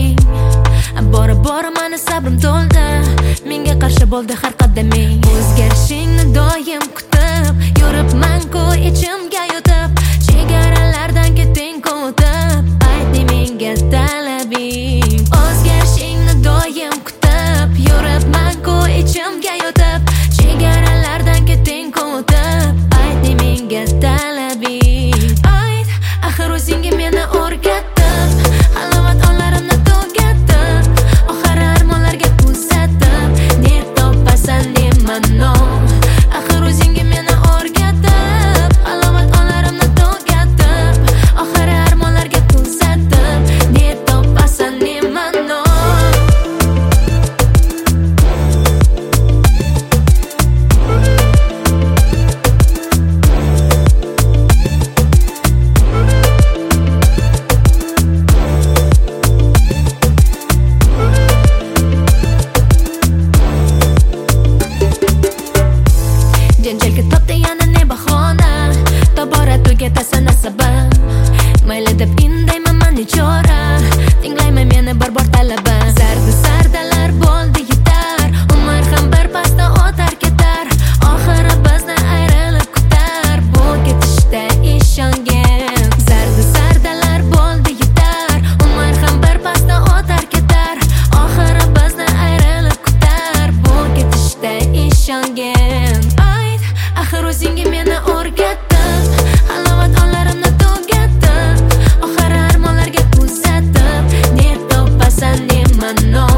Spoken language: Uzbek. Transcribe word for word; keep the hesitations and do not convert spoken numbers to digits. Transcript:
qadaming. Bora bora mani sabrim to'ldi, menga qarshi bo'ldi har qadaming. O'zgarishingni doim kutib yuribman-ku ichimga yutib, chegaralardan ketding-ku o'tib, aytding menga talabing. O'zgarishingni doim kutib yuribman-ku ichimga yutib, chegaralardan ketding-ku o'tib, aytding menga talabing. Ayt, axir o'zingga meni o'rgatib, halovat onlarimni tugatib, oxiri armonlarga kuzatib, ne topasan demano. Axir o'zingga meni o'rgatib, halovat onlarimni tugatib, oxiri armonlarga kuzatib, ne topasan demano. Janjalga topdi yana ne bahona, tobora tugatasan asabim. Mayli deb indayman man nechora, tinglayman meni bir bor talabim. Zardi sardalar bo'ldi yetar, umr ham bir pasda o'tar ketar, oxiri bizni ayrilib kutar, bu ketishda ishongin. Zardi sardalar bo'ldi yetar, umr ham bir pasda o'tar ketar, oxiri bizni ayrilib kutar, bu ketishda ishongin. Axir o'zingga meni o'rgatib, halovat onlarimni tugatib, oxiri armonlarga kuzatib, ne topasan demano.